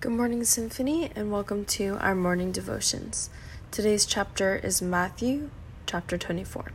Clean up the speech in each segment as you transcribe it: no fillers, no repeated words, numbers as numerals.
Good morning, Symphony, and welcome to our morning devotions. Today's chapter is Matthew, chapter 24.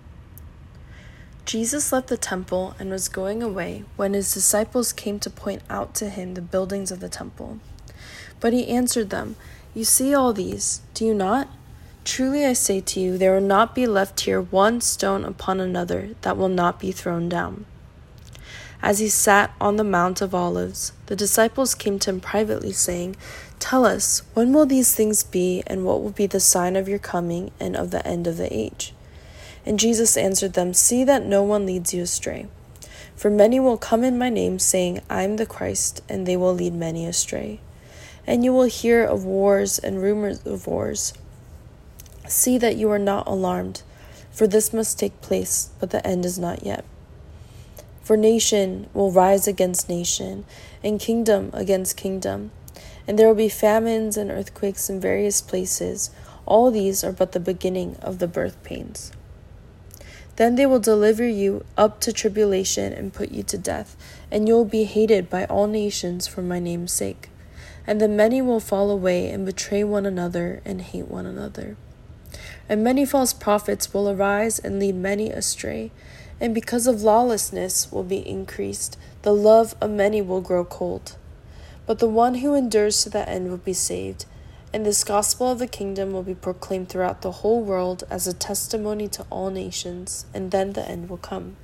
Jesus left the temple and was going away when his disciples came to point out to him the buildings of the temple. But he answered them, "You see all these, do you not? Truly I say to you, there will not be left here one stone upon another that will not be thrown down." As he sat on the Mount of Olives, the disciples came to him privately, saying, "Tell us, when will these things be, and what will be the sign of your coming and of the end of the age?" And Jesus answered them, "See that no one leads you astray. For many will come in my name, saying, 'I am the Christ,' and they will lead many astray. And you will hear of wars and rumors of wars. See that you are not alarmed, for this must take place, but the end is not yet. For nation will rise against nation, and kingdom against kingdom, and there will be famines and earthquakes in various places. All these are but the beginning of the birth pains. Then they will deliver you up to tribulation and put you to death, and you will be hated by all nations for my name's sake. And then many will fall away and betray one another and hate one another. And many false prophets will arise and lead many astray. And because of lawlessness will be increased, the love of many will grow cold. But the one who endures to the end will be saved. And this gospel of the kingdom will be proclaimed throughout the whole world as a testimony to all nations, and then the end will come.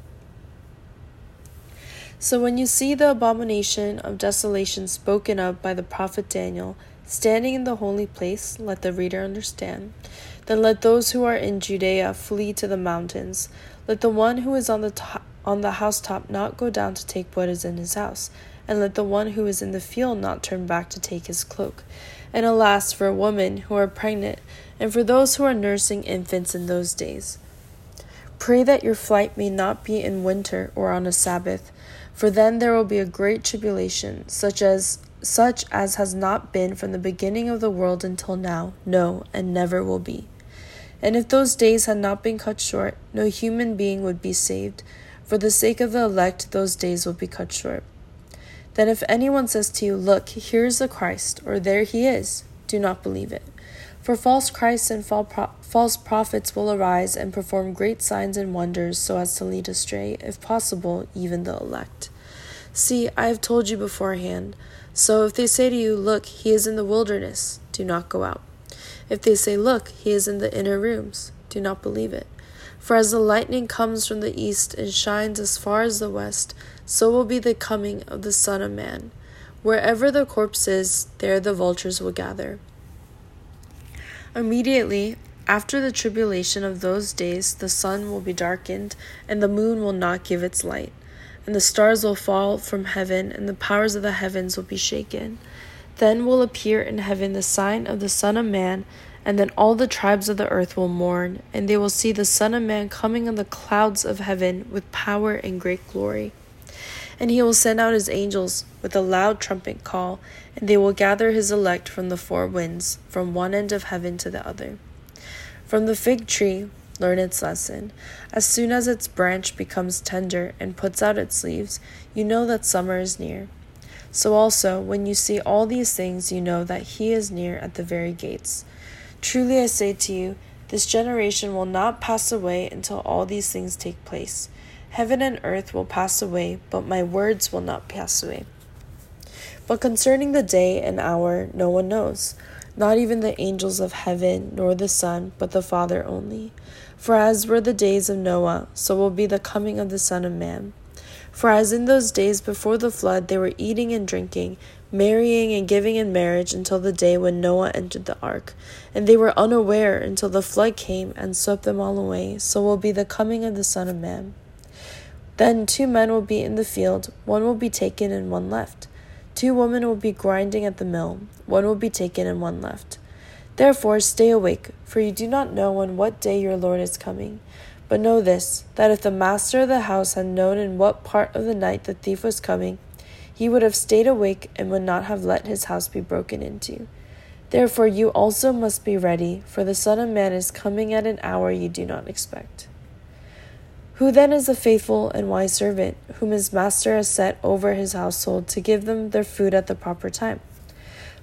So when you see the abomination of desolation spoken of by the prophet Daniel standing in the holy place, let the reader understand. Then let those who are in Judea flee to the mountains. Let the one who is on the housetop not go down to take what is in his house, and let the one who is in the field not turn back to take his cloak. And alas for women who are pregnant, and for those who are nursing infants in those days. Pray that your flight may not be in winter or on a Sabbath, for then there will be a great tribulation, such as has not been from the beginning of the world until now, no, and never will be. And if those days had not been cut short, no human being would be saved. For the sake of the elect, those days will be cut short. Then if anyone says to you, 'Look, here is the Christ,' or 'There he is,' do not believe it. For false Christs and false prophets will arise and perform great signs and wonders so as to lead astray, if possible, even the elect. See, I have told you beforehand. So if they say to you, 'Look, he is in the wilderness,' do not go out. If they say, 'Look, he is in the inner rooms,' do not believe it. For as the lightning comes from the east and shines as far as the west, so will be the coming of the Son of Man. Wherever the corpse is, there the vultures will gather." Immediately after the tribulation of those days, the sun will be darkened, and the moon will not give its light, and the stars will fall from heaven, and the powers of the heavens will be shaken. Then will appear in heaven the sign of the Son of Man, and then all the tribes of the earth will mourn, and they will see the Son of Man coming on the clouds of heaven with power and great glory. And he will send out his angels with a loud trumpet call, and they will gather his elect from the four winds, from one end of heaven to the other. From the fig tree, learn its lesson. As soon as its branch becomes tender and puts out its leaves, you know that summer is near. So also, when you see all these things, you know that he is near at the very gates. Truly I say to you, this generation will not pass away until all these things take place. Heaven and earth will pass away, but my words will not pass away. But concerning the day and hour, no one knows, not even the angels of heaven, nor the Son, but the Father only. For as were the days of Noah, so will be the coming of the Son of Man. For as in those days before the flood they were eating and drinking, marrying and giving in marriage until the day when Noah entered the ark, and they were unaware until the flood came and swept them all away, so will be the coming of the Son of Man. Then 2 men will be in the field, one will be taken and one left. 2 women will be grinding at the mill, one will be taken and one left. Therefore stay awake, for you do not know on what day your Lord is coming. But know this, that if the master of the house had known in what part of the night the thief was coming, he would have stayed awake and would not have let his house be broken into. Therefore you also must be ready, for the Son of Man is coming at an hour you do not expect. Who then is the faithful and wise servant, whom his master has set over his household to give them their food at the proper time?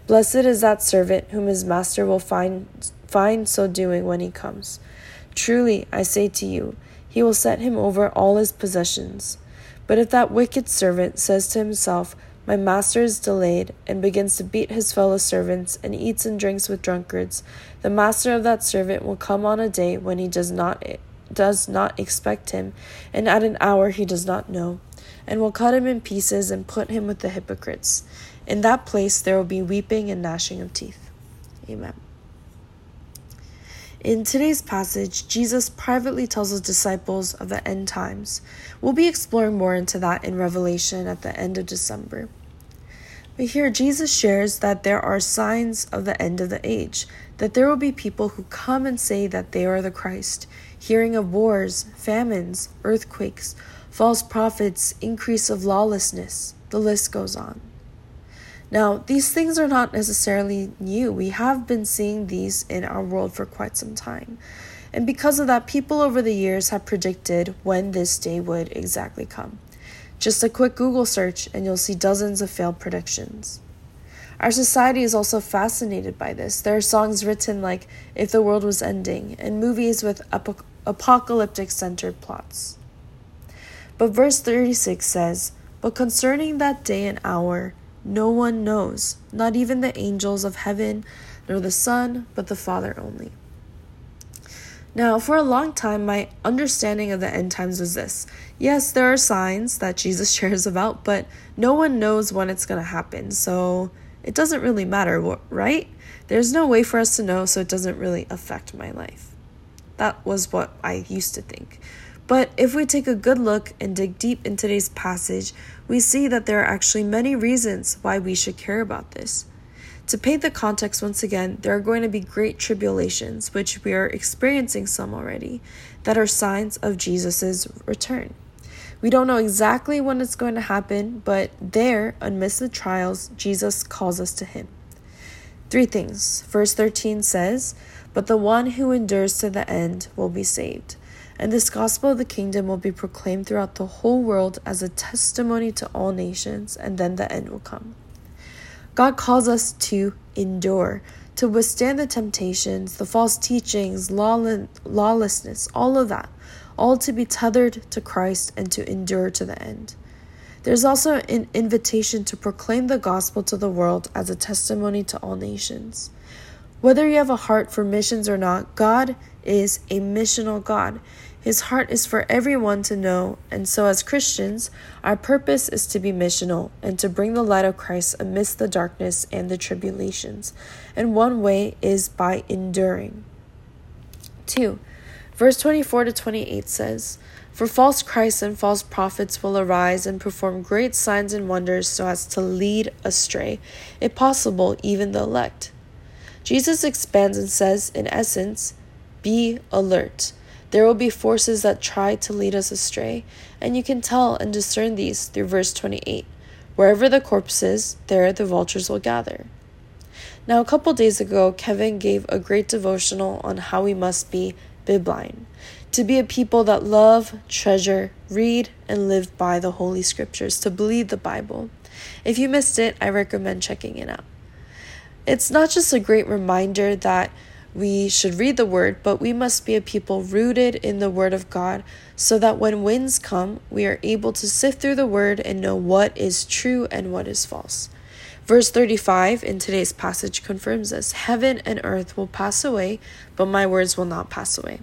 Blessed is that servant whom his master will find so doing when he comes. Truly, I say to you, he will set him over all his possessions. But if that wicked servant says to himself, my master is delayed, and begins to beat his fellow servants and eats and drinks with drunkards, the master of that servant will come on a day when he does not expect him, and at an hour he does not know, and will cut him in pieces and put him with the hypocrites. In that place there will be weeping and gnashing of teeth. Amen. In today's passage, Jesus privately tells his disciples of the end times. We'll be exploring more into that in Revelation at the end of December. But here, Jesus shares that there are signs of the end of the age, that there will be people who come and say that they are the Christ, hearing of wars, famines, earthquakes, false prophets, increase of lawlessness. The list goes on. Now, these things are not necessarily new. We have been seeing these in our world for quite some time. And because of that, people over the years have predicted when this day would exactly come. Just a quick Google search and you'll see dozens of failed predictions. Our society is also fascinated by this. There are songs written like If the World Was Ending and movies with apocalyptic-centered plots. But verse 36 says, But concerning that day and hour, no one knows, not even the angels of heaven, nor the Son, but the Father only. Now, for a long time, my understanding of the end times was this. Yes, there are signs that Jesus shares about, but no one knows when it's going to happen, so it doesn't really matter, right? There's no way for us to know, so it doesn't really affect my life. That was what I used to think. But if we take a good look and dig deep in today's passage, we see that there are actually many reasons why we should care about this. To paint the context once again, there are going to be great tribulations, which we are experiencing some already, that are signs of Jesus' return. We don't know exactly when it's going to happen, but there, amidst the trials, Jesus calls us to him. 3 things. Verse 13 says, But the one who endures to the end will be saved. And this gospel of the kingdom will be proclaimed throughout the whole world as a testimony to all nations, and then the end will come. God calls us to endure, to withstand the temptations, the false teachings, lawlessness, all of that, all to be tethered to Christ and to endure to the end. There's also an invitation to proclaim the gospel to the world as a testimony to all nations. Whether you have a heart for missions or not, God is a missional God. His heart is for everyone to know, and so as Christians, our purpose is to be missional and to bring the light of Christ amidst the darkness and the tribulations. And one way is by enduring. 2. Verse 24 to 28 says, For false Christs and false prophets will arise and perform great signs and wonders so as to lead astray, if possible, even the elect. Jesus expands and says, in essence, be alert. There will be forces that try to lead us astray, and you can tell and discern these through verse 28. Wherever the corpse is, there the vultures will gather. Now, a couple days ago, Kevin gave a great devotional on how we must be Bibline, to be a people that love, treasure, read, and live by the Holy Scriptures, to believe the Bible. If you missed it, I recommend checking it out. It's not just a great reminder that we should read the Word, but we must be a people rooted in the Word of God so that when winds come, we are able to sift through the Word and know what is true and what is false. Verse 35 in today's passage confirms this. Heaven and earth will pass away, but my words will not pass away.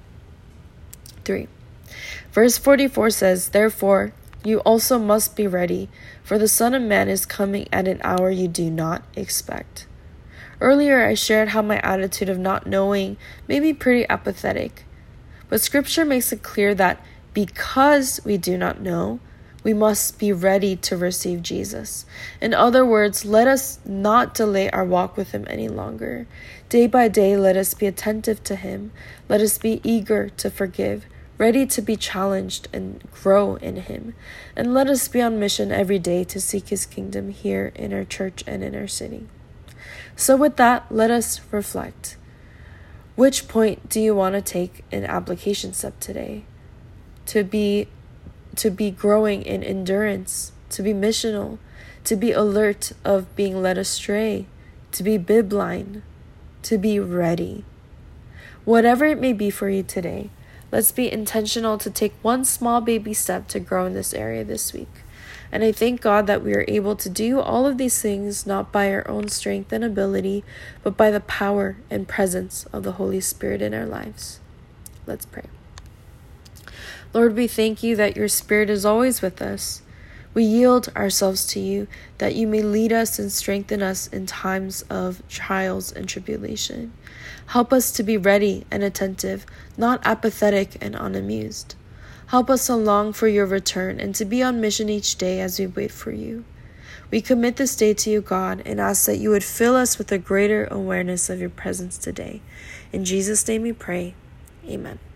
3. Verse 44 says, Therefore, you also must be ready, for the Son of Man is coming at an hour you do not expect. Earlier, I shared how my attitude of not knowing may be pretty apathetic, but Scripture makes it clear that because we do not know, we must be ready to receive Jesus. In other words, let us not delay our walk with Him any longer. Day by day, let us be attentive to Him. Let us be eager to forgive, ready to be challenged and grow in Him. And let us be on mission every day to seek His kingdom here in our church and in our city. So with that, let us reflect. Which point do you want to take an application step today? To be growing in endurance, to be missional, to be alert of being led astray, to be bibline, to be ready. Whatever it may be for you today, let's be intentional to take one small baby step to grow in this area this week. And I thank God that we are able to do all of these things not by our own strength and ability, but by the power and presence of the Holy Spirit in our lives. Let's pray. Lord, we thank you that your Spirit is always with us. We yield ourselves to you, that you may lead us and strengthen us in times of trials and tribulation. Help us to be ready and attentive, not apathetic and unamused. Help us to long for your return and to be on mission each day as we wait for you. We commit this day to you, God, and ask that you would fill us with a greater awareness of your presence today. In Jesus' name we pray. Amen.